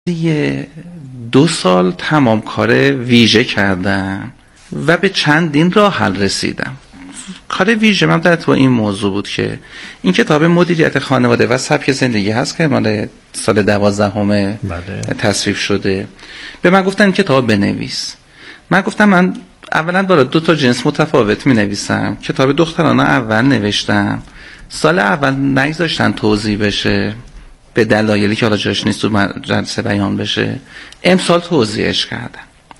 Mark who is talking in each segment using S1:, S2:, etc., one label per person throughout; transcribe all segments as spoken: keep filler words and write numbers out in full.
S1: یه دو سال تمام کار ویژه کردم و به چندین راه حل رسیدم. کار ویژه من در تو این موضوع بود که این کتاب مدیریت خانواده و سبک زندگی هست که مال سال دوازدهم تصویب شده. به من گفتن این کتاب بنویس. من گفتم من اولا برای دو تا جنس متفاوت می نویسم. کتاب دخترانه اول نوشتم، سال اول نگذاشتن توضیح بشه به دلایلی که حالا جاش نیست تو جلسه بیان بشه، امسال توضیحش کردم.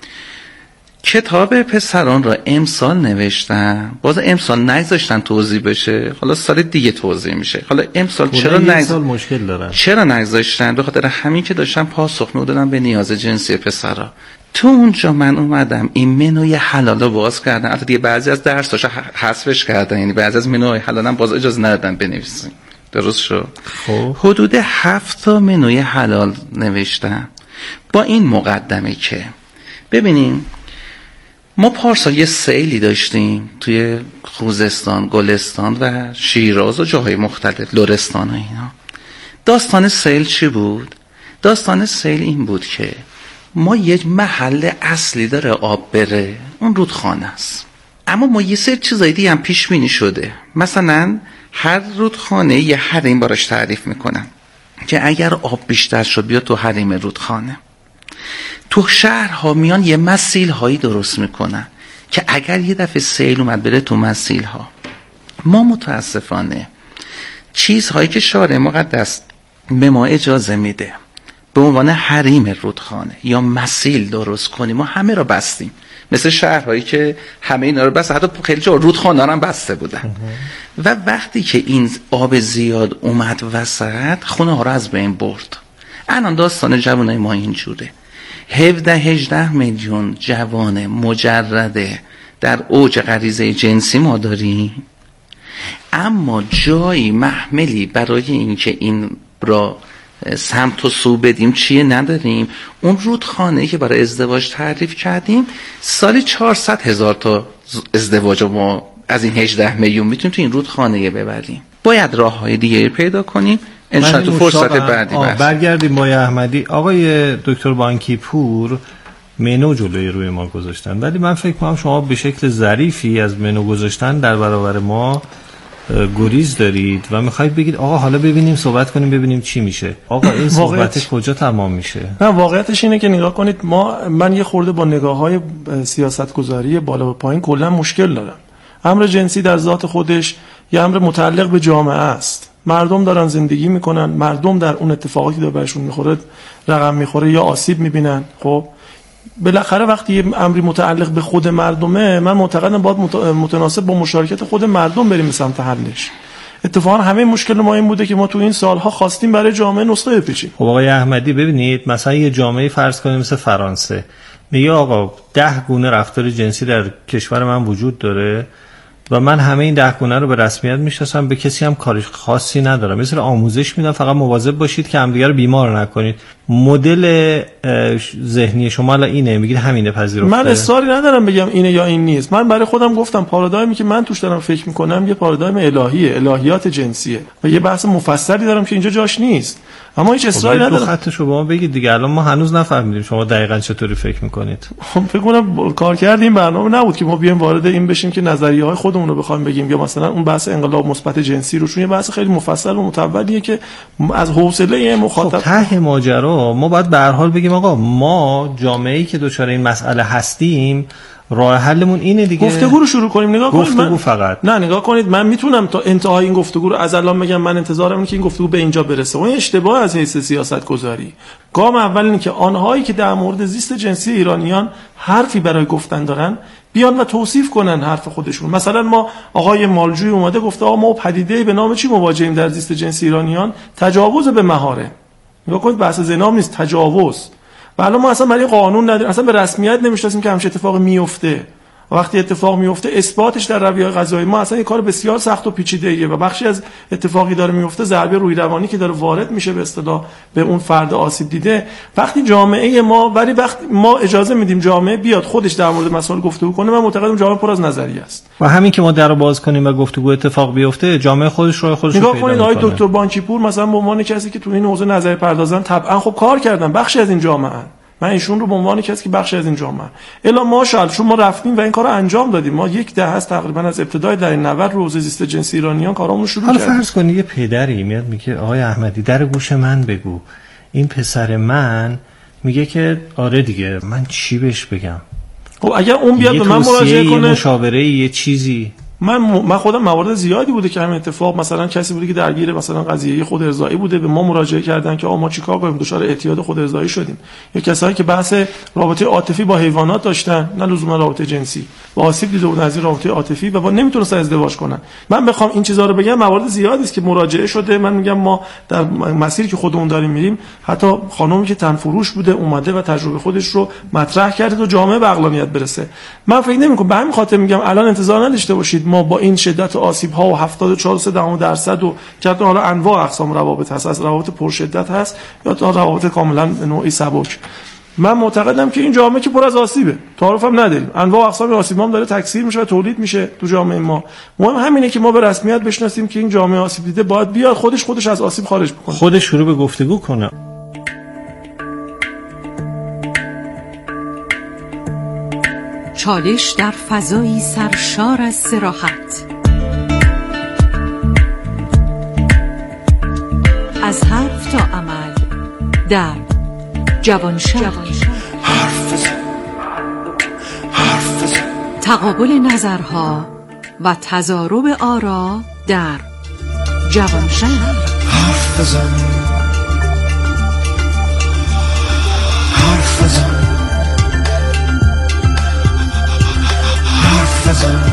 S1: کتاب پسران را امسال نوشتم، باز امسال نگذاشتن توضیح بشه، حالا سال دیگه توضیح میشه. حالا امسال چرا نگذاشتن؟ مشکل دارن. چرا نگذاشتن؟ به خاطر همین که داشتم پاسخ میدادم به نیاز جنسی پسرا. تو اونجا من اومدم این منوی حلال رو باز کردم. البته دیگه بعضی از درساشو حذفش کردن، یعنی بعضی از منوی حلالم باز اجازه ندادن بنویسیم. درست شد؟ خب حدود هفت تا منوی حلال نوشتم با این مقدمه که ببینیم ما پارسال یه سیلی داشتیم توی خوزستان، گلستان و شیراز و جاهای مختلف، لرستان و اینا. داستان سیل چی بود؟ داستان سیل این بود که ما یک محل اصلی داره آب بره، اون رودخانه است، اما ما یه سری چیزای دیگه هم پیش بینی شده. مثلا هر رودخانه یه حریم براش تعریف میکنن که اگر آب بیشتر شد بیا تو حریم رودخانه. تو شهرها میان یه مسیل هایی درست میکنن که اگر یه دفعه سیل اومد بره تو مسیل ها. ما متاسفانه چیزهایی که شارع مقدس به ما اجازه میده به عنوان حریم رودخانه یا مسیل درست کنیم ما همه را بستیم، مثل شهرهایی که همه اینا رو بسته، حتی خیلی جا رودخانه هم بسته بودن. و وقتی که این آب زیاد اومد وسط، خونه ها رو از بین برد. الان داستان جوانای ما اینجوره، هفده هجده میلیون جوان مجرده در اوج غریزه جنسی ما داریم، اما جایی محملی برای اینکه این را سمت و سو بدیم چیه نداریم. اون رودخانه‌ای که برای ازدواج تعریف کردیم سالی چهارصد هزار تا ازدواج ما از این هجده میلیون میتونیم تو این رودخانه ببریم. باید راه‌های دیگه پیدا کنیم. انشاءالله تو فرصت بعدی بحث
S2: برگردیم. مایه احمدی، آقای دکتر بانکی پور منو جلوی روی ما گذاشتن، ولی من فکر کنم شما به شکل ظریفی از منو گذاشتن در برابر ما گریز دارید و میخواید بگید آقا حالا ببینیم صحبت کنیم ببینیم چی میشه. آقا این صحبت کجا تمام میشه؟
S3: نه واقعیتش اینه که نگاه کنید، ما من یه خورده با نگاه‌های سیاستگذاری بالا و پایین کلا مشکل دارم. امر جنسی در ذات خودش یه امر متعلق به جامعه است. مردم دارن زندگی میکنن، مردم در اون اتفاقی که داره بهشون میخوره رقم میخوره یا آسیب میبینن. خب بالاخره وقتی یه امری متعلق به خود مردمه، من معتقدم باید متناسب با مشارکت خود مردم بریم به سمت حلش. اتفاقا همه مشکل ما این بوده که ما تو این سالها خواستیم برای جامعه نسخه بپیچیم.
S2: خب آقای احمدی ببینید، مثلا یه جامعه فرض کنیم مثل فرانسه، میگه آقا ده گونه رفتار جنسی در کشور من وجود داره و من همه این ده گونه رو به رسمیت میشناسم، به کسی هم کاری خاصی ندارم، مثل آموزش میدم فقط مواظب باشید که همدیگه رو بیمار نکنید. مدل ذهنی شما الان اینه، میگید همینه پذیرفته.
S3: من اصراری ندارم بگم اینه یا این نیست. من برای خودم گفتم پارادایمی که من توش دارم فکر میکنم یه پارادایم الهیه، الهیات جنسیه و یه بحث مفصلی دارم که اینجا جاش نیست، اما هیچ اصراری ندارم.
S2: دو خط شما ما بگید دیگه، الان ما هنوز نفهمیدیم شما دقیقاً چطوری فکر میکنید.
S3: فکر کنم کار کردیم برنامه نبود که ما بیایم وارد این بشیم که نظریه‌های خودمون رو بخوایم بگیم، یا مثلا اون بحث انقلاب مثبت جنسی رو، چون یه بحث خیلی مفصل و متولیه که از حوصله مخاطب.
S2: خب ته ماجرا ما باید به هر حال بگیم آقا ما جامعه‌ای که دچار این مسئله هستیم راه حلمون اینه دیگه.
S3: گفتگو رو شروع کنیم. نگاه کنید
S2: گفتگو
S3: من...
S2: فقط
S3: نه نگاه کنید، من میتونم تا انتهای این گفتگو رو از الان بگم من انتظارم اینه که این گفتگو به اینجا برسه. اون اشتباه از حیث سیاست گذاری. گام اول اینه که آنهایی که در مورد زیست جنسی ایرانیان حرفی برای گفتن دارن بیان و توصیف کنن حرف خودشون. مثلا ما آقای مالجوی اومده گفته آقا ما پدیده‌ای به نام چی مواجهیم در زیست جنسی ایرانیان؟ تجاوز به مهاره. نگاه کنید بحث زنا نیست، تجاوز. و الان ما اصلا برای قانون نداریم، اصلا به رسمیت نمیشناسیم که همچین اتفاقی میفته. وقتی اتفاق میفته اثباتش در رویه قضایی ما اصلا یه کار بسیار سخت و پیچیده‌ایه و بخشی از اتفاقی داره میفته ضربه روی روانی که داره وارد میشه به اصطلاح به اون فرد آسیب دیده. وقتی جامعه ما ولی وقتی ما اجازه میدیم جامعه بیاد خودش در مورد مسائل گفتگو کنه، من معتقدم جامعه پر از نظریه است
S2: و همین که ما درو باز کنیم و گفتگو اتفاق بیفته جامعه خودش رو خودش
S3: نگاه کنید. آقای دکتر بانکی پور مثلا به عنوان کسی که تو این حوزه نظریه پردازن طبعا خب کار کردن، بخشی از این جامعه، من ایشون رو به عنوان کسی که بخشی از این جامعه الا ماشاءالله چون ما رفتیم و این کارو انجام دادیم. ما یک دهه است تقریبا از ابتدای در این نبرد حوزه زیست جنسی ایرانیان کارامون شروع کردیم.
S2: حالا فرض کنید یه پدری میاد میگه آقای احمدی در گوش من بگو این پسر من میگه که آره دیگه من چی بهش بگم؟
S3: خب اگر اون بیاد به من مراجعه کنه،
S2: یه مشاوره، یه چیزی،
S3: من من خودم موارد زیادی بوده که همین اتفاق، مثلا کسی بوده که درگیر مثلا قضیه خود ارضایی بوده به ما مراجعه کردن که آ ما چیکار کنیم، دچار اعتیاد خود ارضایی شدیم، یا کسایی که بحث رابطه عاطفی با حیوانات داشتن نه لزوما رابطه جنسی، با آسیب دیده بودن از این رابطه عاطفی و با نمیتونستن ازدواج کنن. من بخوام این چیزا رو بگم موارد زیادی است که مراجعه شده. من میگم ما در مسیری که خودمون داریم میریم، حتی خانومی که تن فروش بوده اومده و تجربه خودش رو مطرح کرده تا جامعه به عقلانیت برسه. من فکر نمی‌کنم، به همین خاطر میگم الان انتظار نداشته باشید ما با این شدت آسیب ها و هفتاد و چهار درصد و که حالا انواع اقسام روابط هست، از روابط پرشدت هست یا تا روابط کاملا نوعی سبک. من معتقدم که این جامعه که پر از آسیبه، تعارف هم نداریم، انواع اقسام آسیب هم داره تکثیر میشه و تولید میشه تو جامعه ما. مهم همینه که ما به رسمیت بشناسیم که این جامعه آسیب دیده باید بیاد خودش خودش از آسیب خارج بکنه،
S2: خودش شروع به گفتگو کنه.
S4: چالش در فضایی سرشار از صراحت، از حرف تا عمل در جوانشهر. تقابل نظرها و تضارب آرا در جوانشهر.
S5: حرف بزن، حرف بزن، حرف بزن.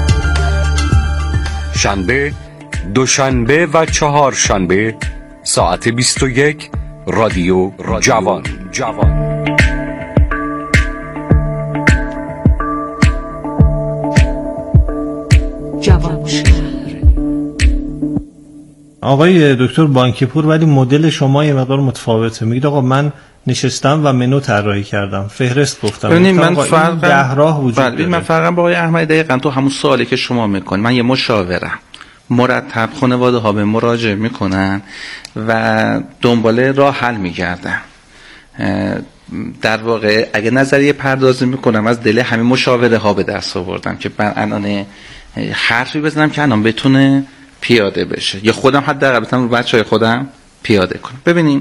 S6: شنبه، دوشنبه و چهارشنبه ساعت بیست و یک رادیو جوان. جوان.
S2: آقای دکتر بانکی پور، ولی مدل شما یه مقدار متفاوته. میگید آقا من نشستم و منو طراحی کردم، فهرست گفتم،
S1: ببینید من فرق
S2: ده راه وجود داره.
S1: من فرقم با آقای احمدی دقیقاً تو همون سوالی که شما میکنید. من یه مشاورم، مرتب خانواده ها به مراجعه میکنن و دنبال راه حل میگردن. در واقع اگه نظریه پردازی میکنم از دل همین مشاوره ها به دست آوردم که من الان حرفی بزنم که الان بتونه پیاده بشه، یا خودم حداقل بتونم رو بچهای خودم پیاده کنم. ببینیم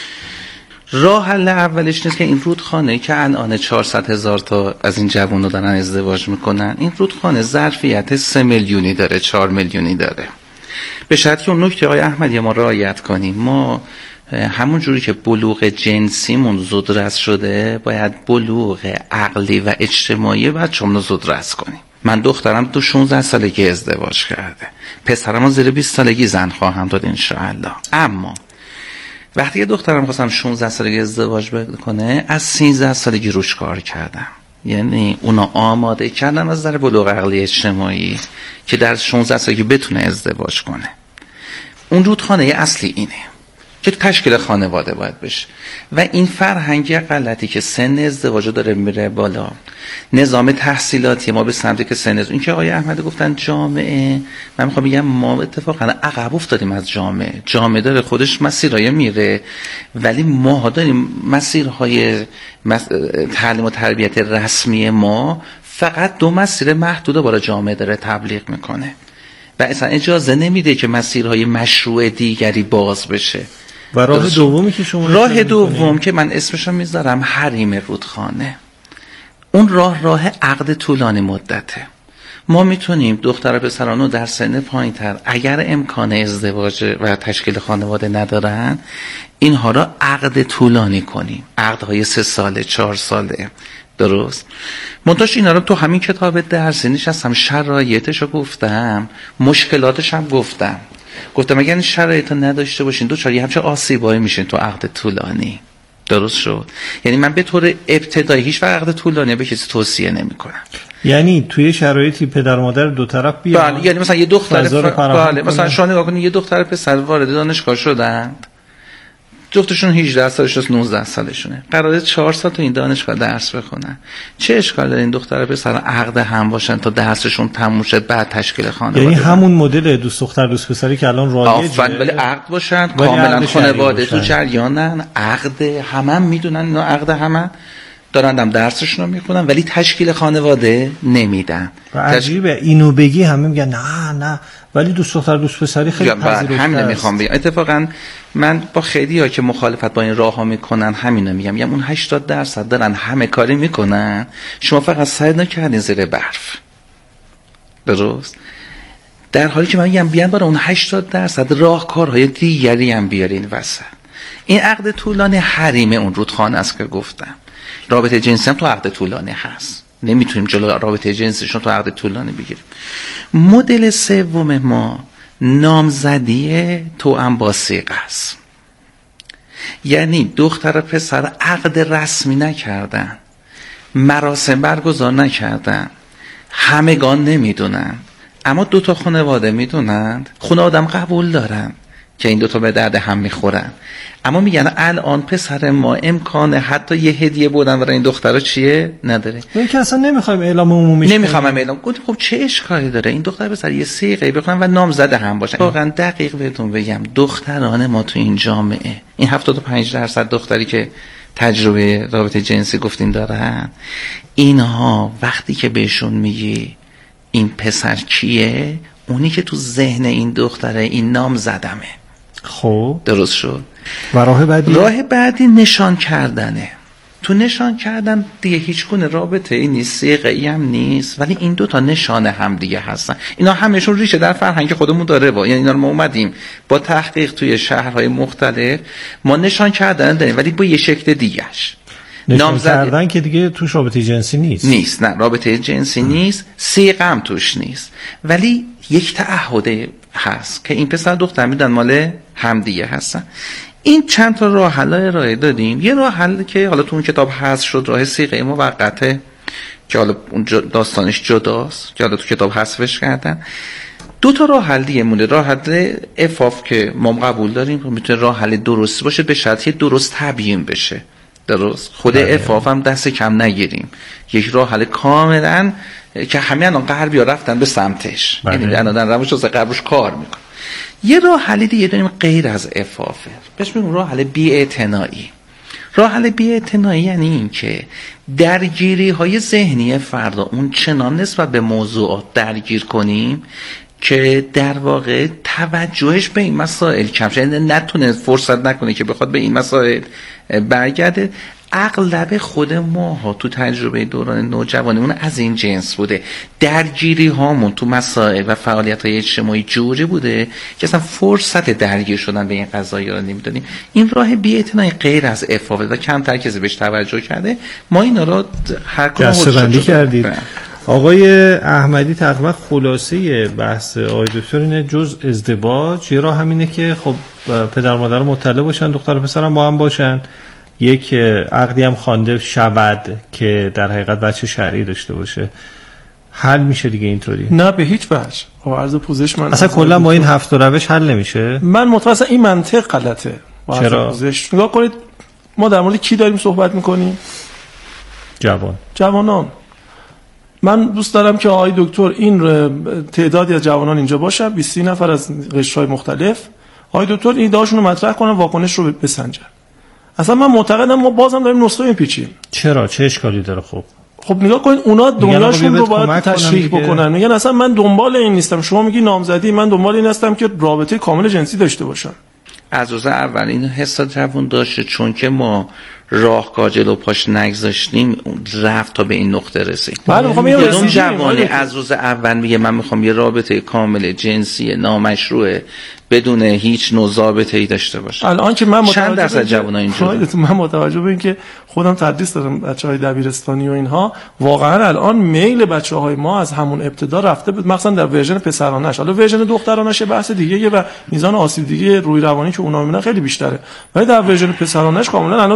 S1: راه حل اولش نیست که این رودخانه که الان چهارصد هزار تا از این جوانو دارن ازدواج میکنن، این رودخانه ظرفیت سه میلیونی داره، چهار میلیونی داره. به شرطی که اون نکته های احمدی ما رعایت کنیم. ما همون جوری که بلوغ جنسیمون زودرس شده، باید بلوغ عقلی و اجتماعی بچه‌مون رو زودرس کنیم. من دخترم تو شانزده سالگی ازدواج کرده، پسرم زیر بیست سالگی زن خواهم داد انشاءالله. اما وقتی یه دخترم خواستم شانزده سالگی ازدواج بکنه، از سیزده سالگی روش کار کردم. یعنی اونا آماده کردم از نظر بلوغ عقلی اجتماعی که در شانزده سالگی بتونه ازدواج کنه. اون رودخانه اصلی اینه که تشکیل خانواده باید بشه و این فرهنگی غلطی که سن ازدواج داره میره بالا، نظام تحصیلاتی ما به سمتی که سن از این که آقای احمدی گفتن جامعه، من میخوام بگم ما اتفاقا عقب افتادیم از جامعه. جامعه داره خودش مسیرهای میره، ولی ما داریم مسیرهای مس... تعلیم و تربیت رسمی ما فقط دو مسیر محدود برای جامعه داره تبلیغ میکنه و اصلا اجازه نمیده که مسیرهای مشروع دیگری باز بشه.
S2: و راه دومی که شما
S1: راه دوم که من اسمشو میذارم حریم رودخانه، اون راه راه عقد طولانی مدته. ما میتونیم دختر و پسرانو در سن پایینتر اگر امکان ازدواج و تشکیل خانواده ندارن، اینها را عقد طولانی کنیم، عقدهای سه ساله چهار ساله. درست؟ منتاش اینا رو تو همین کتاب درسی نشستم، شرایطش رو گفتم، مشکلاتش هم گفتم. گفتم اگر این شرایط رو نداشته باشین دوچار یه همچه آسیبایی میشین تو عقد طولانی. درست شد؟ یعنی من به طور ابتدایی هیچ وقت عقد طولانی به کسی توصیه نمی کنم.
S2: یعنی توی شرایطی پدر و مادر دو طرف بیان،
S1: بله، یعنی مثلا یه دختر ف... بله مثلا شما نگاه کنید یه دختر پسر وارد دانشگاه شدند، جفتشون هجده سالشون نوزده سالشونه، قراره چهار سال تو این دانشگاه درس بخونن. چه اشکال داره این دختر پسر عقد هم باشن تا درسشون تموم شه بعد تشکیل خانواده؟
S2: یعنی همون مدل دوست دختر دوست پسری که الان رایجه،
S1: ولی عقد باشن، کاملا خانواده تو جریانن، عقد همه هم میدونن اینا عقد همه دارن هم درسشون رو میخونن ولی تشکیل خانواده نمیدن.
S2: عجیبه اینو بگی همه میگن نه نه، ولی دوست دختر دوست پسری خیلی پذیرفته است.
S1: همین میخوام بگم. اتفاقا من با خیلی ها که مخالفت با این راه ها میکنن همینو میگم، میگم اون هشتاد درصد دارن همه کاری میکنن، شما فقط سعی نکردین زیر برف. درست؟ در حالی که من میگم بیان برای اون هشتاد درصد راهکارهای دیگری هم بیارین وسط. این عقد طولانی حریم اون رودخانه است که گفتم. رابطه جنسی هم تو عقد طولانی هست، نمیتونیم جلو رابطه جنسیشون تو عقد طولانی بگیریم. مدل سوم ما نامزدی توأم با صیغه است، یعنی دختر و پسر عقد رسمی نکردن، مراسم برگزار نکردن، همگان نمیدونن، اما دو تا خانواده میدونن، خونه آدم قبول دارن که این دوتا به درد هم میخورن، اما میگن الان پسر ما امکان حتی یه هدیه بودن برای این دخترها چیه نداره.
S2: این که اصلا نمیخوایم اعلام عمومی
S1: نمیخوام اعلام. گفتم خب چه اشکالی داره این دختر پسر یه صیغه بخونن و نامزده هم باشن. واقعا دقیق بهتون بگم دختران ما تو این جامعه، این هفتاد و پنج درصد دختری که تجربه رابطه جنسی گفتین دارن، اینها وقتی که بهشون میگی این پسر کیه، اونی که تو ذهن این دختره این نام زدمه.
S2: خب
S1: درست شد.
S2: و راه بعدی؟
S1: راه بعدی نشان کردنه. تو نشان کردن دیگه هیچ گونه رابطه ای نیست، صیغه‌ای هم نیست، ولی این دو تا نشانه هم دیگه هستن. اینا همشون ریشه در فرهنگ خودمون داره. با یعنی اینا رو ما اومدیم با تحقیق توی شهرهای مختلف ما نشان کردن داریم، ولی با یه شکل دیگه‌اش.
S2: نام کردن که دیگه توش رابطه جنسی نیست.
S1: نیست، نه رابطه جنسی ام. نیست، صیغه هم توش نیست، ولی یک تعهد هست که این پسر دختر میدن مال همدیگه هستن. این چند تا راه حل ارائه دادیم. یه راه حل که حالا تو اون کتاب حذف شد، راه صیغه موقته که حالا اون داستانش جداست که حالا تو کتاب حذفش کردن. دو تا راه حل دیگه مونده. راه حل عفاف که ما قبول داریم، میتونه راه حل درستی باشه به شرطی درست تبیین بشه. درست. خود عفاف هم دست کم نگیریم، یک راه حل کاملا که همه الان غربی‌ها رفتن به سمتش، یعنی الان روش از غربش کار میکنه. یه راه حل دیگه داریم غیر از عفافه، بهش میگیم راه حل بی‌اعتنایی. راه حل بی‌اعتنایی یعنی این که درگیری های ذهنی فردا اون چنان نسبت به موضوعات درگیر کنیم که در واقع توجهش به این مسائل کم شه، نتونه فرصت نکنه که بخواد به این مسائل برگرده. اغلب خود ماها تو تجربه دوران نوجوانیمون از این جنس بوده، درگیری هامون تو مسائل و فعالیت های اجتماعی جوری بوده که اصلا فرصت درگیر شدن به این قضايا رو نمیدونیم. این راه بی‌اعتنایی غیر از عفاف و کمتر کسی بهش توجه کرده، ما اینا رو هر کدوم
S2: دسته‌بندی کردید. آقای احمدی تقریبا خلاصه بحث آقای دکتر اینه جز ازدواج یه راه همینه که خب پدر مادر مطلع باشن، دختر و پسر هم با هم باشن، یک عقدی هم خوانده شود که در حقیقت بچه شرعی داشته باشه. حل میشه دیگه اینطوری؟
S3: نه به هیچ وجه. با عرض پوزش من
S2: اصلا کلا با این هفت روش حل نمیشه.
S3: من متوسط این منطق غلطه.
S2: چرا؟
S3: پوزش نگاه کنید ما در مورد کی داریم صحبت میکنیم؟
S2: جوان.
S3: جوانان. من دوست دارم که آقای دکتر این تعدادی از جوانان اینجا باشن، بیست نفر از قشرهای مختلف، آقای دکتر این ایده‌هاشون رو مطرح کنن، واکنش رو بسنجن. اصلا من معتقدم ما بازم داریم نسخه میپیچیم.
S2: چرا؟ چه اشکالی داره؟ خب
S3: خب نگاه کنید اونا دنیاشون رو باید تشریح بکنن. میگن اصلا من دنبال این نیستم، شما میگی نامزدی، من دنبال این هستم که رابطه کامل جنسی داشته باشم.
S1: از روز اول این حس جوون داشته، چون که ما راهکار جلو پاش نگذاشتیم رفت تا به این نقطه رسید.
S3: بله میخوام
S1: یه اون جوانی از روز اول میگه من میخوام یه رابطه کامل جنسی نامشروع بدون هیچ نوع ضابطه‌ای داشته باشم.
S3: الان که من
S1: چند درصد جوونا اینجوری؟
S3: من متوجه به این که خودم تدریس دارم بچهای دبیرستانی و اینها، واقعا الان میل بچهای ما از همون ابتدا رفته بود، مثلا در ورژن پسرانش. حالا ورژن دخترانش بحث دیگه و میزان آسیب دیگه روی روانی که اونا میبینن خیلی بیشتره، ولی در ورژن پسرانش کاملا الان دنبال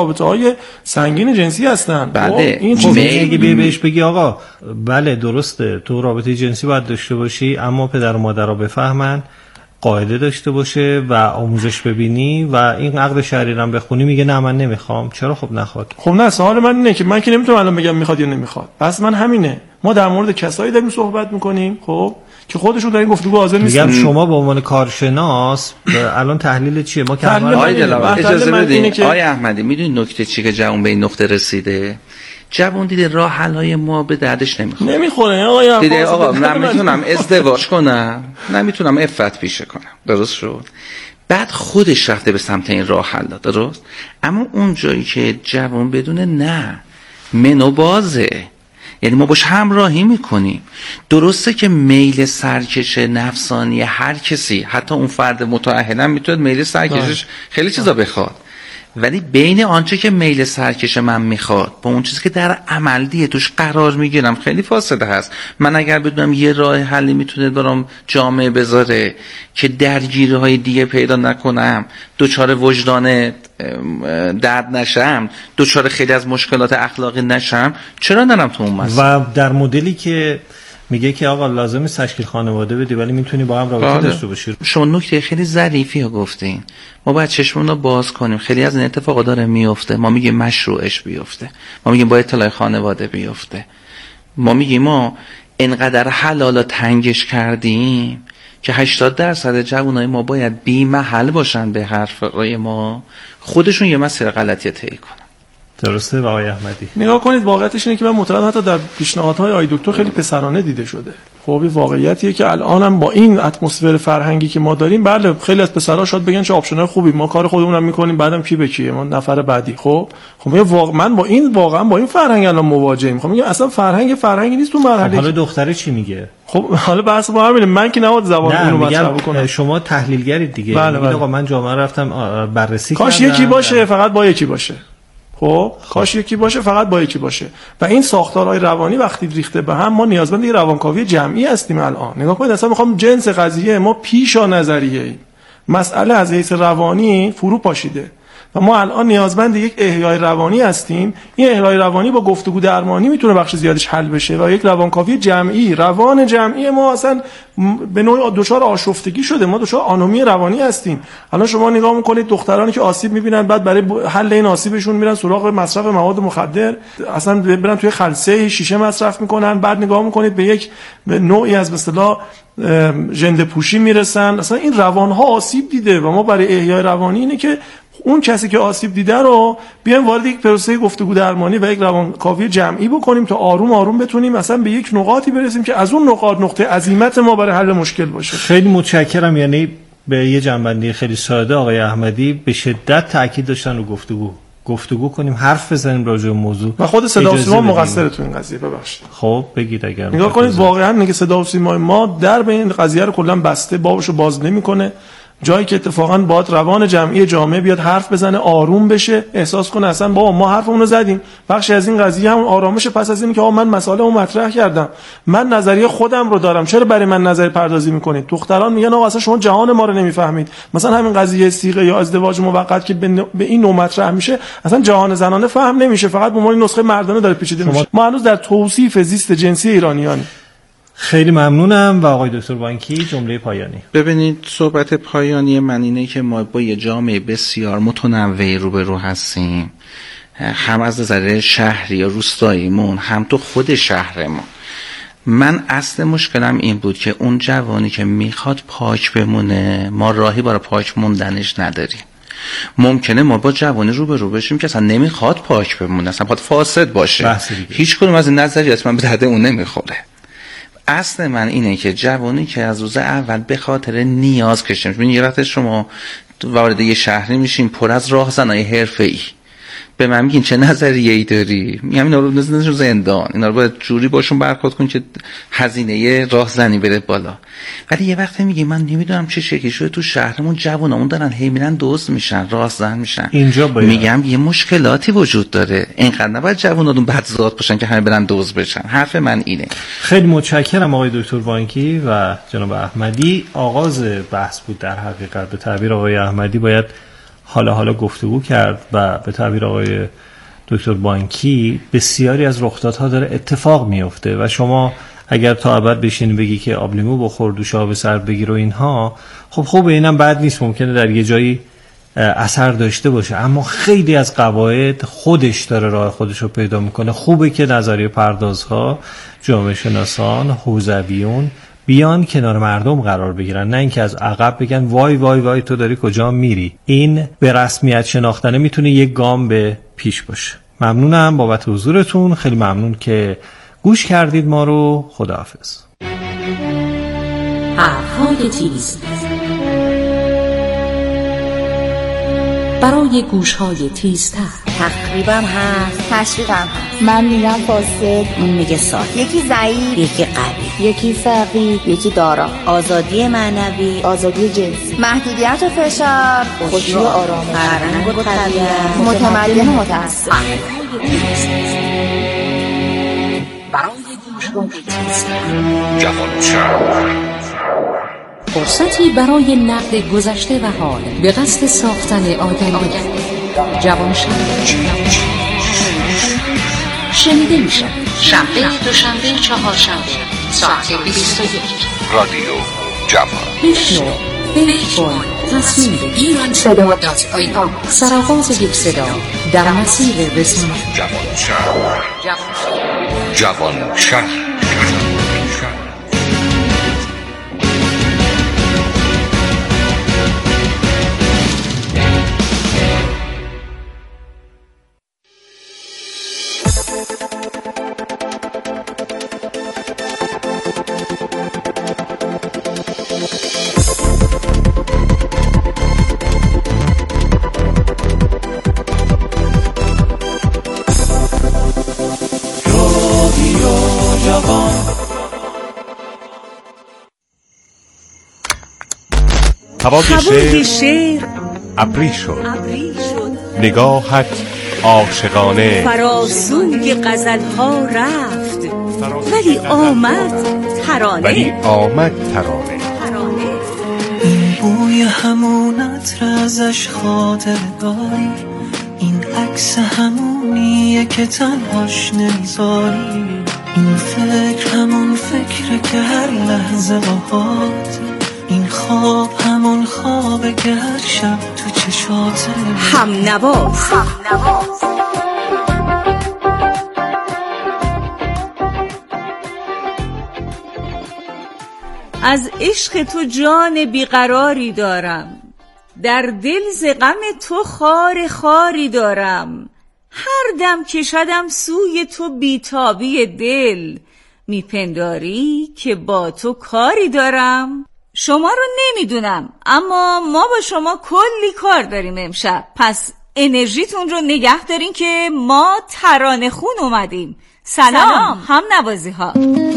S3: رابطه‌های سنگین جنسی هستن.
S1: بله
S2: این چیزی اگه بهش بگی آقا بله درسته تو رابطه جنسی باید داشته باشی، اما پدر و مادرها بفهمن، قاعده داشته باشه و آموزش ببینی و این عقد شرعی رو بخونی، میگه نه من نمیخوام. چرا خب نخواد؟
S3: خب نه، سوال من اینه که من که نمیتونم الان بگم میخواد یا نمیخواد. بس من همینه، ما در مورد کسایی داریم صحبت میکنیم خب که خودشون در این گفتگو حاضر نیستن.
S2: میگم شما به عنوان کارشناس الان تحلیل چیه؟ ما که
S1: آقای دلاور اجازه بدین که... آقای احمدی میدونید نکته چیه که جوان به این نقطه رسیده؟ جوان دیده راه حل‌های ما به دردش نمیخوره.
S3: نمیخوره آقا.
S1: دیده آقا من نمیتونم ازدواج کنم، نمیتونم عفت پیشه کنم. درست شد؟ بعد خودش رفته به سمت این راه حل، درست؟ اما اون جایی که جوان بدونه نه منو بازه، یعنی ما باش همراهی میکنیم. درسته که میل سرکش نفسانی هر کسی، حتی اون فرد متأهل هم میتونه میل سرکشش خیلی چیزا بخواد، ولی بین آنچه که میل سرکش من میخواد با اون چیزی که در عمل دیگه توش قرار میگیرم خیلی فاصله هست. من اگر بدونم یه راه حلی میتونه برام جامعه بذاره که درگیری های دیگه پیدا نکنم، دوچار وجدان درد نشم، دوچار خیلی از مشکلات اخلاقی نشم، چرا نرم تو اون مسیر؟
S2: و در مدلی که میگه که آقا لازمه تشکیل خانواده بدی ولی میتونی با هم رابطه داشته باشی.
S1: شما نکته خیلی ظریفی رو گفتین. ما باید چشمون رو باز کنیم. خیلی از این اتفاقا داره میفته. ما میگیم مشروعش بیفته، ما میگیم با اطلاع خانواده بیفته، ما میگیم ما انقدر حلال تنگش کردیم که هشتاد درصد جوانای ما باید بی محل باشن به حرفای ما، خودشون یه مسیر غلطی طی کنن.
S2: درسته آقای احمدی؟
S3: نگاه کنید، واقعیتش اینه که من معتقدم حتی در پیشنهادهای آقای دکتر خیلی پسرانه دیده شده. خب این واقعیتیه که الانم با این اتمسفر فرهنگی که ما داریم، بله خیلی از پسرها شاید بگن چه آپشنای خوبی، ما کار خودمونم میکنیم، بعدم کی به کیه، ما نفر بعدی. خب خب واقعا من با این واقعا با این فرهنگ الان مواجهیم. خب میگم اصلا فرهنگ فرهنگی نیست تو مرحله.
S2: حالا دختره چی میگه؟
S3: خب حالا بحث با همینه، من که نباید زبان اونو مطرح بکنم.
S2: شما تحلیلگرید دیگه.
S3: بله بله.
S2: آقا من جامعه رفتم بررسی کردم،
S3: کاش یکی باشه، فقط با یکی باشه. خب کاش یکی باشه، فقط با یکی باشه. و این ساختارهای روانی وقتی ریخته به هم، ما نیازمند یه روانکاوی جمعی هستیم الان. نگاه کنید، اصلا میخوام جنس قضیه ما پیشا نظریه ایم. مسئله از حیث روانی فرو پاشیده و ما الان نیازمند یک احیای روانی هستیم. این احیای روانی با گفتگو درمانی میتونه بخش زیادش حل بشه و یک روانکاوی جمعی. روان جمعی ما اصلا به نوعی دچار آشفتگی شده، ما دچار آنومی روانی هستیم. الان شما نگاه میکنید دخترانی که آسیب میبینن، بعد برای حل این آسیبشون میرن سراغ مصرف مواد مخدر، اصلا برن توی خلسه شیشه مصرف میکنن، بعد نگاه میکنید به یک به نوعی از به اصطلاح ژنده پوشی میرسن. اصلا این روانها آسیب دیده و ما برای احیای روانی اینه که اون کسی که آسیب دیده رو بیایم وارد یک پروسه گفتگو درمانی و یک روانکاوی جمعی بکنیم تا آروم آروم بتونیم مثلا به یک نقاطی برسیم که از اون نقاط نقطه عزیمت ما برای حل مشکل باشه.
S2: خیلی متشکرم. یعنی به یه جنبندی خیلی ساده آقای احمدی به شدت تاکید داشتن رو گفتگو گفتگو کنیم، حرف بزنیم راجع به موضوع
S3: و خود صدا و سیما مقصره تو این قضیه. ببخشید.
S2: خب بگید اگر
S3: نگاه کنید واقعا میگه صدا و سیما ما در به این قضیه رو کلا بسته، بابشو باز نمیکنه. جایی که اتفاقا باید روان جمعی جامعه بیاد حرف بزنه، آروم بشه، احساس کنه اصلا بابا ما حرفمون رو زدیم. بخشی از این قضیه هم آرامش پس از اینه که آقا من مسائل رو مطرح کردم، من نظریه خودم رو دارم، چرا برای من نظری پردازی میکنید؟ دختران میگن آقا اصلا شما جهان ما رو نمیفهمید. مثلا همین قضیه صیغه یا ازدواج موقت که به این نوع مطرح میشه، اصلا جهان زنانه فهم نمیشه، فقط به عنوان نسخه مردانه داره پیچیده میشه. ما هنوز در توصیف زیست جنسی ایرانیانی.
S2: خیلی ممنونم. و آقای دکتر بانکی جمله پایانی.
S1: ببینید صحبت پایانی من اینه که ما با یه جامعه بسیار متنوعی روبرو هستیم، هم از نظر شهری یا روستاییمون، هم تو خود شهرمون. من اصل مشکلم این بود که اون جوانی که میخواد پاک بمونه، ما راهی برای پاک موندنش نداریم. ممکنه ما با جوانی رو به رو بشیم که اصلا نمیخواد پاک بمونه، اصلا باید فاسد باشه. هیچ کدوم از این نظریات من به درد اون نمیخوره. اصل من اینه که جوانی که از روز اول به خاطر نیاز کشته میشه. ببین یه وقت شما وارد یه شهری میشین پر از راهزنای حرفه‌ای، به من میگین چه نظریه‌ای داری؟ میگم اینا رو نذارین زندان، اینا رو باید جوری باشون برخورد کن که هزینه راهزنی بره بالا. ولی یه وقت میگی من نمیدونم چه شکلی شده تو شهرمون جوونامون دارن هی میرن دزد میشن، راهزن میشن.
S2: اینجا باید.
S1: میگم یه مشکلاتی وجود داره، اینقدر نباید جووناتون بدذات باشن که همه برن دزد بشن. حرف من اینه.
S2: خیلی متشکرم آقای دکتر وانکی و جناب احمدی. آغاز بحث بود در حقیقت. به تعبیر آقای احمدی باید حالا حالا گفتگو کرد و به تعبیر آقای دکتر بانکی بسیاری از رخدادها داره اتفاق میفته و شما اگر تا ابد بشینی بگی که آب لیمو بخور، دوش آب سرد بگیر و اینها، خب خوبه، اینم بد نیست، ممکنه در یه جایی اثر داشته باشه، اما خیلی از قواعد خودش داره راه خودش رو پیدا میکنه. خوبه که نظریه پردازها، جامعه شناسان، حوزویون بیان کنار مردم قرار بگیرن، نه اینکه از عقب بگن وای وای وای تو داری کجا میری. این به رسمیت شناختنه میتونه یک گام به پیش باشه. ممنونم بابت حضورتون، خیلی ممنون که گوش کردید ما رو. خداحافظ.
S4: حرف‌های تیز برای گوش‌های تیزتر.
S5: تقریبا هست،
S7: تشویقم هست.
S5: من میگم فاسد،
S7: اون میگه ساخت.
S5: یکی ضعیف،
S7: یکی قوی،
S5: یکی فقیر،
S7: یکی دارا. آزادی معنوی،
S5: آزادی جنسی،
S7: محدودیت و فشار،
S5: خوشی و آرامش،
S7: فرهنگ و طبیعت،
S5: متمدن و متعصب.
S4: برای گوش‌های تیزتر.
S6: جوان
S4: فرصتی برای نقد گذشته و حال به قصد ساختن آینده. جوان شنیده میشه شنبه، دوشنبه، چهارشنبه ساعت بیست و یک.
S6: رادیو جوان.
S4: بشنو، فکر کن، تصمیم بگیر. صدا دات آی آر، سرآغاز یک صدا در مسیر رسانه.
S6: جوان شهر. جوان شهر.
S8: هوای شعر ابری شد، نگاهت عاشقانه
S9: فراسوی غزل‌ها رفت، ولی آمد ترانه،
S8: ولی آمد ترانه.
S10: این بوی همون عطر ازش خاطر داری، این عکس همونیه که تنهاش نمیذاری، این فکر همون فکره که هر لحظه باهات، این خواب همون خوابه که هر شب تو چشاته.
S9: هم نواز از عشق تو جان بیقراری دارم، در دل ز غم تو خار خاری دارم، هر دم کشدم سوی تو بیتابی دل، میپنداری که با تو کاری دارم. شما رو نمیدونم، اما ما با شما کلی کار داریم امشب، پس انرژیتون رو نگه دارین که ما ترانه خون اومدیم. سلام, سلام. هم نوازی ها.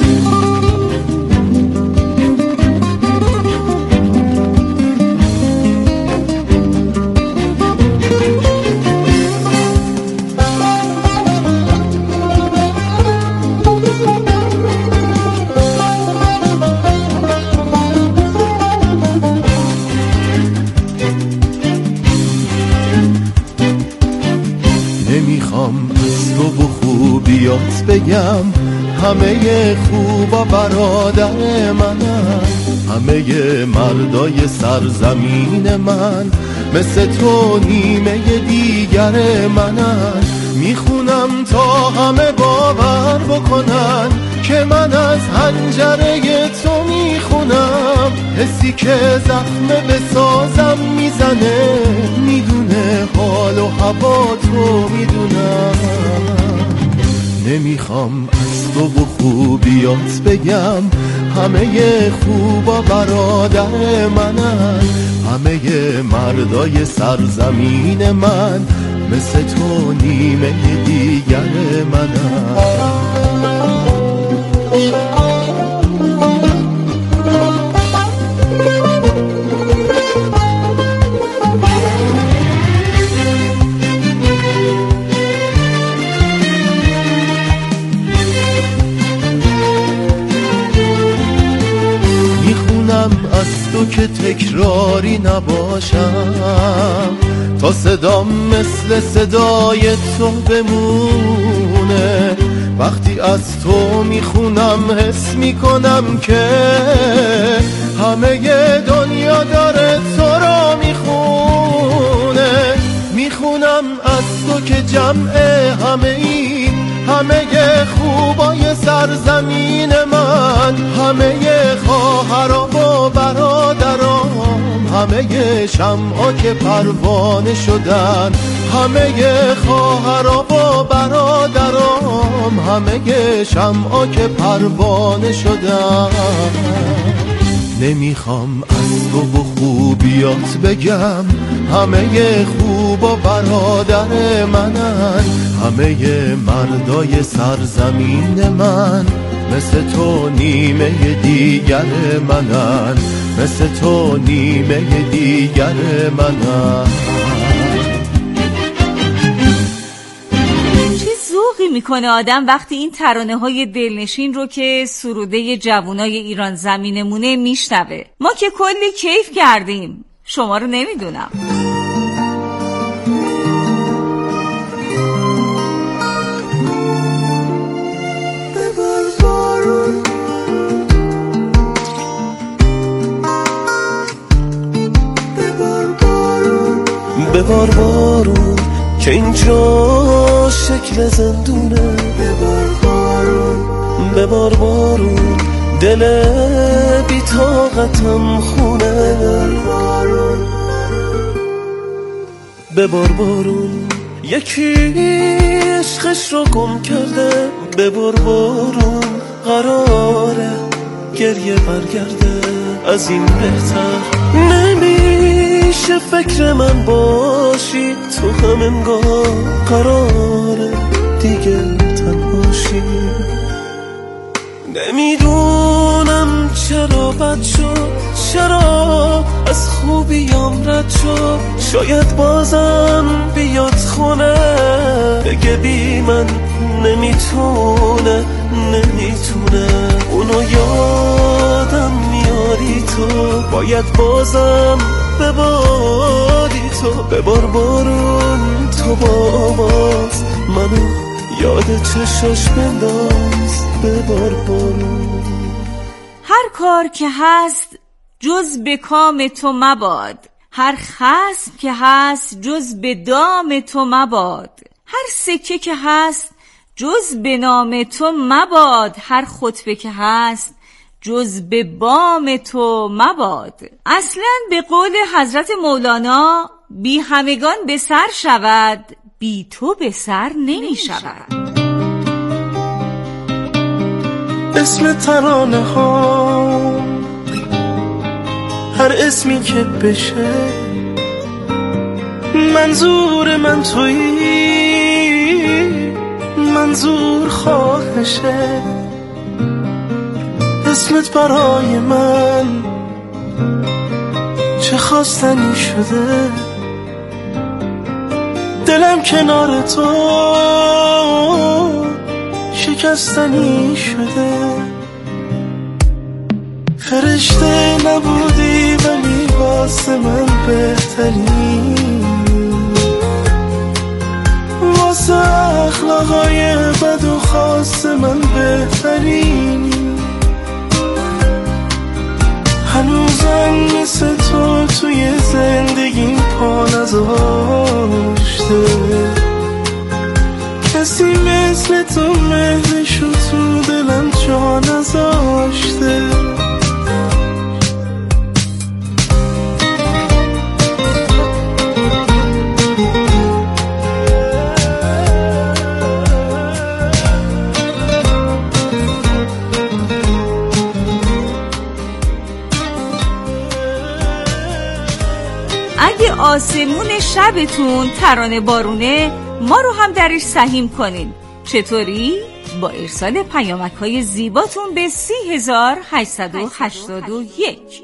S11: نمیخوام از تو و خوبیات بگم، همه خوبا برادر منن، همه مردای سرزمین من مثل تو نیمه دیگر منن. میخونم تا همه باور بکنن که من از حنجره تو میخونم، حسی که زخم بسازم میزنه، میدونه حال و هوا تو میدونم. نمیخوام از تو و خوبیات بگم، همه خوبا برادر منن، همه مردای سرزمین من مثل تو نیمه دیگر منن. میخونم از تو که تکراری نباشم، تا صدام مثل صدای تو بمونه. وقتی از تو میخونم حس میکنم که همه دنیا داره تو را میخونه. میخونم از تو که جمع همه این همه خوبای سرزمین من، همه خواهرام و برادرام، همه شمعا که پروانه شدن، همه خواهرام و برادرام، همه شمعا که پروانه شدن. نمیخوام از تو و خوبیات بگم، همه خوب و برادر منن، همه مردای سرزمین من، مثل تو نیمه دیگر منن، مثل تو نیمه دیگر منن.
S9: ذوقی میکنه آدم وقتی این ترانه های دلنشین رو که سروده جوانای ایران زمینمونه میشنوه. ما که کلی کیف کردیم، شما رو نمیدونم.
S10: ببار بارون که اینجا شکل زندونه، ببار بارون ببار بارون دل بی طاقتم خونه، ببار بارون یکی عشقش رو گم کرده، ببار بارون قراره گریه برگرده. از این بهتر نمیشه فکر من باشی، تو هم انگار قراره دیگه تنهاشی. نمیدونم چرا بد شد، چرا از خوبیام رد شد، شاید بازم بیاد خونه بگه بی من نمیتونه، نمیتونه. اونو یادم میاری تو، باید بازم بباری تو، ببار بارون تو با آواز منو یاد چشاش بنداز، ببار بارون.
S9: هر کار که هست جز به کام تو مباد، هر خصم که هست جز به دام تو مباد، هر سکه که هست جز به نام تو مباد، هر خطبه که هست جز به بام تو مباد. اصلا به قول حضرت مولانا بی همگان به سر شود، بی تو به سر نمی شود.
S10: اسم ترانه ها هر اسمی که بشه، منظور من تویی، منظور خواهشه. اسمت برای من چه خواستنی شده، دلم کنار تو شکستنی شده. فرشته نبودی ولی واسه من بهتری، واسه اخلاقای بد و خاص من بهترین. هنوزم مثل تو توی زندگیم پا نذاشته، کسی مثل تو مهرشو تو دلم جا نذاشته.
S9: اگه آسمون شبتون ترانه بارونه، ما رو هم درش سهیم کنین. چطوری؟ با ارسال پیامک های زیباتون به سی هزار هشتصد و هشتاد و یک.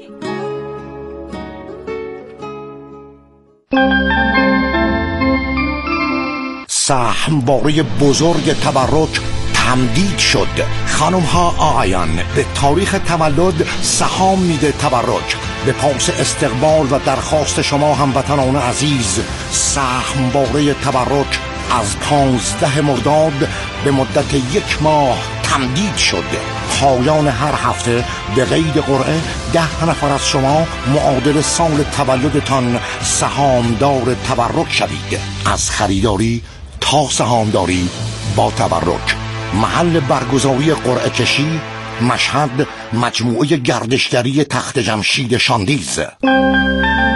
S12: سهمواره بزرگ تبرک تمدید شد. خانم ها آقایان، به تاریخ تولد سهام میده تبرک. به پاس استقبال و درخواست شما هموطنان عزیز، سهم باره تبرک از پانزده مرداد به مدت یک ماه تمدید شد. پایان هر هفته به قید قرعه ده نفر از شما معادل سال تولدتان سهامدار تبرک شوید. از خریداری تا سهامداری با تبرک. محل برگزاری قرعه کشی مشهد، مجموعه گردشگری تخت جمشید شاندیز.